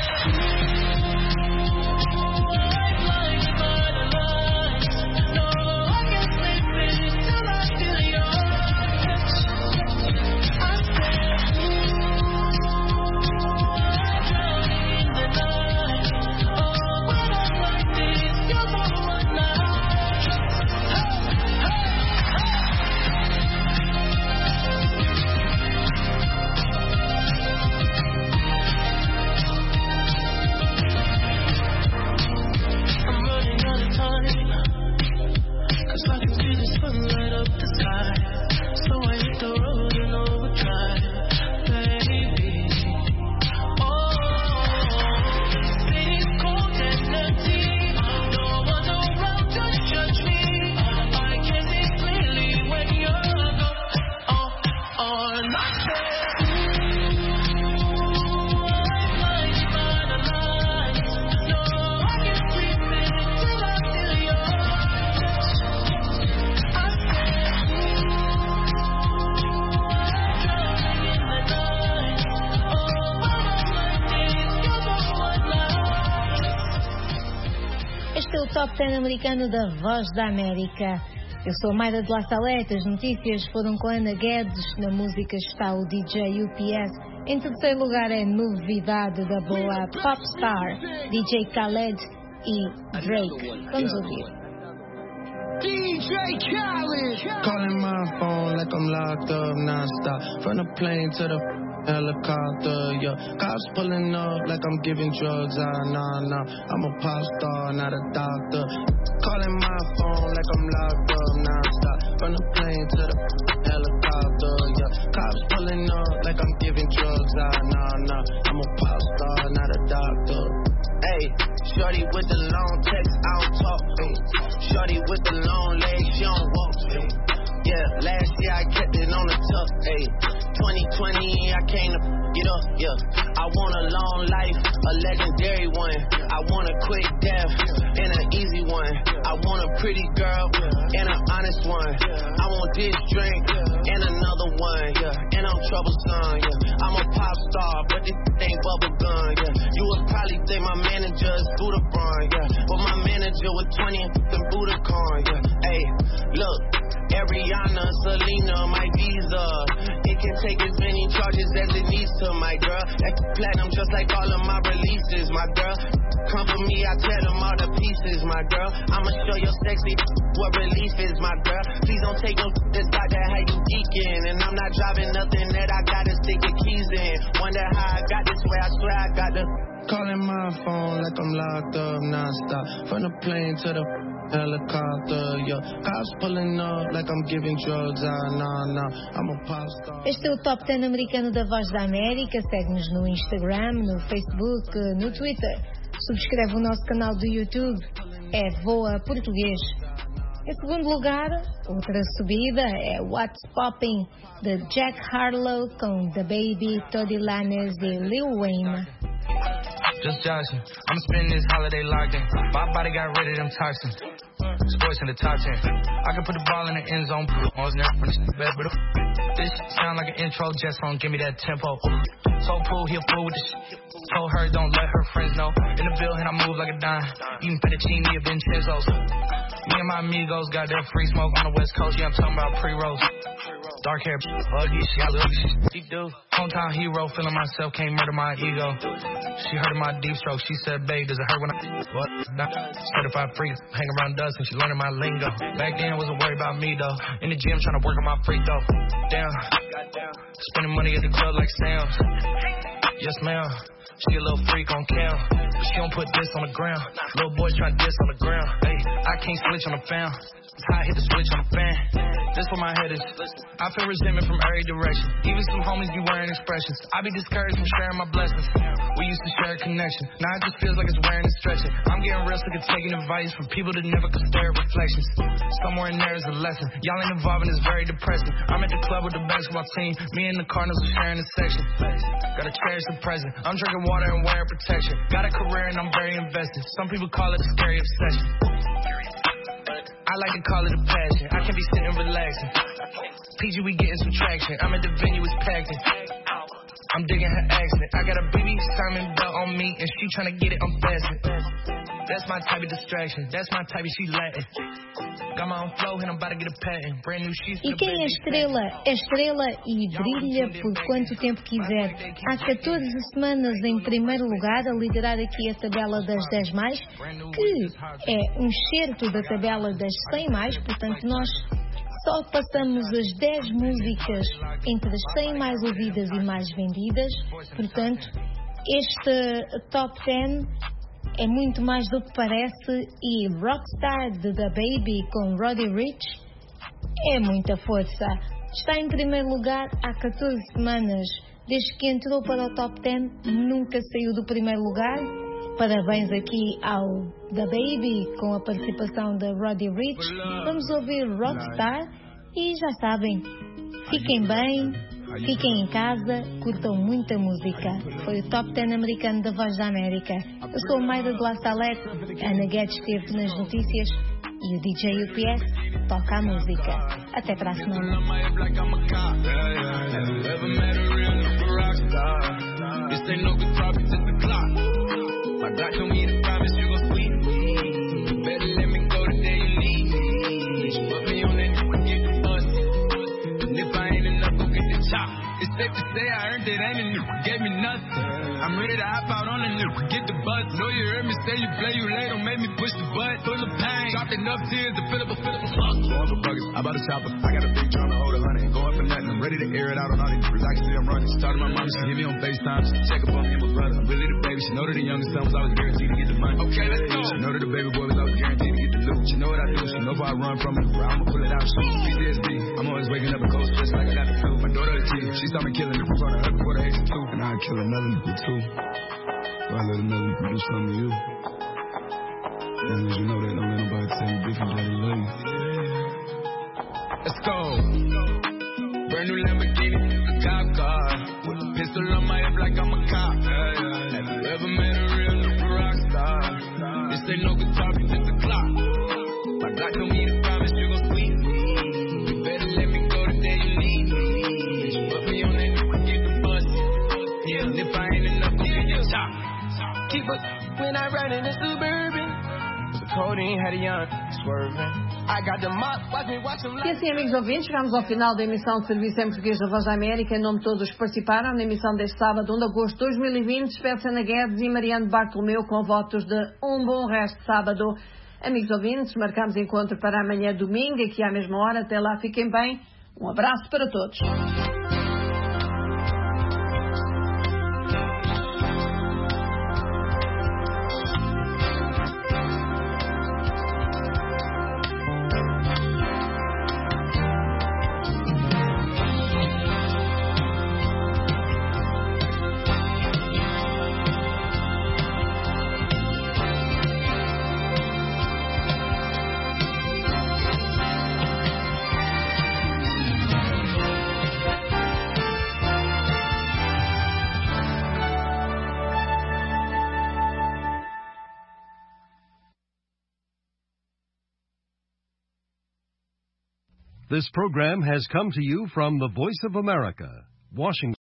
Top 10 americano da Voz da América. Eu sou a Mayra de La Salete. As notícias foram com a Ana Guedes. Na música está o DJ UPS. Em terceiro lugar é novidade da boa Popstar, DJ Khaled e Drake. Vamos ouvir. DJ Khaled. Calling my phone like I'm locked up non-stop. From the plane to the helicopter, yeah. Cops pulling up like I'm giving drugs. Nah. I'm a pop star, not a doctor. Calling my phone like I'm locked up non-stop. From the plane to the helicopter, yeah. Cops pulling up like I'm giving drugs. Nah. I'm a pop star, not a doctor. Hey, shorty with the long text, I don't talk. Hey. Shorty with the long legs, she don't walk. Hey. Yeah, last year I kept it on the tuck. Hey, 2020 I came to get up. Yeah, I want a long life, a legendary one. I want a quick death and an easy one. I want a pretty girl and an honest one. I want this drink and another one. Yeah, and I'm troublesome. Yeah, I'm a pop star, but this ain't bubble gum. Yeah, you would probably think my manager is Scooter Braun. Yeah, but my manager was 20 and Budokan. Yeah, hey, look. Ariana, Selena, my visa. It can take as many charges as it needs to, my girl. That's platinum just like all of my releases, my girl. Come for me, I tear them all to pieces, my girl. I'ma show your sexy what relief is, my girl. Please don't take no that's got that how you geeking. And I'm not driving nothing that I gotta stick the keys in. Wonder how I got this way, I swear I got the calling my phone like I'm locked up non-stop. From the plane to the helicopter, yeah. Cops pulling up like I'm giving drugs. Nah. I'm a pop star. Este é o Top 10 americano da Voz da América. Segue-nos no Instagram, no Facebook, no Twitter. Subscreve o nosso canal do YouTube. É Voa Português. Em segundo lugar, outra subida é What's Poppin', de Jack Harlow com The Baby, Toddy Lanez e Lil Wayne. Just joshing. I'm spending this holiday locked in. My body got rid of them toxins. Sports in the top 10. I can put the ball in the end zone. This sound like an intro jet song. Give me that tempo. So cool, he a fool with the shit. Told her don't let her friends know. In the building, I move like a dime. Eating fettuccine at Vincenzo's. Me and my amigos got that free smoke on the West Coast. Yeah, I'm talking about pre-rolls. Dark hair, ugly shit, I look shit. Hometown hero, feeling myself, can't murder my ego. She heard of my deep stroke, she said, babe, does it hurt when I what? Certified freak, hang around dust and she learning my lingo. Back then, wasn't worried about me though. In the gym, trying to work on my freak though. Damn, spending money at the club like Sam's. Yes, ma'am. She a little freak on cam, but she don't put this on the ground. Little boys tryna diss on the ground. Hey, I can't switch on the fan. It's hot, hit the switch on the fan. This where my head is. I feel resentment from every direction. Even some homies be wearing expressions. I be discouraged from sharing my blessings. We used to share a connection. Now it just feels like it's wearing and stretching. I'm getting real sick of taking advice from people that never could stare at reflections. Somewhere in there is a lesson. Y'all ain't involved and it's very depressing. I'm at the club with the basketball team. Me and the Cardinals are sharing a section. Gotta cherish the present. I'm drinking water and wearing protection. Got a career and I'm very invested. Some people call it a scary obsession. I like to call it a passion. I can be sitting relaxing. PG, we getting some traction. I'm at the venue, it's packed in. I'm digging her accent. I got a BB Simon belt on me and she tryna get it unfastened. That's my type of distraction. That's my type of she Latin. Got my own flow and I'm about to get a patent. Brand new sheets. E quem é estrela? É estrela e brilha por quanto tempo quiser. Há 14 semanas em primeiro lugar a liderar aqui a tabela das 10 mais, que é um excerto da tabela das 100 mais, portanto nós só passamos as 10 músicas entre as 100 mais ouvidas e mais vendidas. Portanto, este Top 10 é muito mais do que parece e Rockstar de The Baby com Roddy Ricch é muita força. Está em primeiro lugar há 14 semanas. Desde que entrou para o Top 10, nunca saiu do primeiro lugar. Parabéns aqui ao The Baby com a participação de Roddy Ricch. Vamos ouvir Rockstar e já sabem, fiquem bem, fiquem em casa, curtam muita música. Foi o Top 10 americano da Voz da América. Eu sou a Mayra de La Salette, a Ana Guedes esteve nas notícias e o DJ UPS toca a música. Até para a semana. My God told me to promise you gon' sweet me. You better let me go the day you need me. Put me on that and get the bus. And if I ain't enough, go get the chop. It's safe to say I earned it, ain't a new, gave me nothing. I'm ready to hop out on the new, get the bus. Know you heard me say you play, you late, don't make me push the button. Full of pain, dropped enough tears to fill up a fuck. Going for buckets, I bought a chopper. I got a big drum to hold 100. Ain't going for nothing, I'm ready to air it out on all these niggas. I can see I'm running. She talked to my mom, she hit me on FaceTime. She check up on me and my brother. I'm really the baby. She know that the youngest son was always guaranteed to get the money. Okay, let's go. She know that the baby boy was always guaranteed to get the loot. She know what I do. She know if I run from it, I'ma pull it out. Shoot PTSD. I'm always waking up a cold sweat like I got the flu. My daughter the T. She saw me killing it in front of her before the age of 2. And I'd kill another nigga too. So I let another nigga do something to you. As long as you know that, don't let nobody tell you different how they love you. Let's go. Brand new Lamborghini, a cop car. With a pistol on my hip like I'm a cop. Have you ever met a real rock star? This ain't no guitar, it's just a clock. My God told me to promise you gon' sweet me. You better let me go the day you need me. Put me on that and get the bus. Yeah, and if I ain't enough, go get your chop. Keep up when I ride in the Suburban. The codeine had a young swerving. E assim, amigos ouvintes, chegamos ao final da emissão de Serviço em Português da Voz da América. Em nome de todos que participaram na emissão deste sábado, 1 de agosto de 2020, espero Ana Guedes e Mariano Bartolomeu com votos de um bom resto de sábado. Amigos ouvintes, marcamos encontro para amanhã domingo, aqui à mesma hora. Até lá, fiquem bem. Um abraço para todos. This program has come to you from the Voice of America, Washington.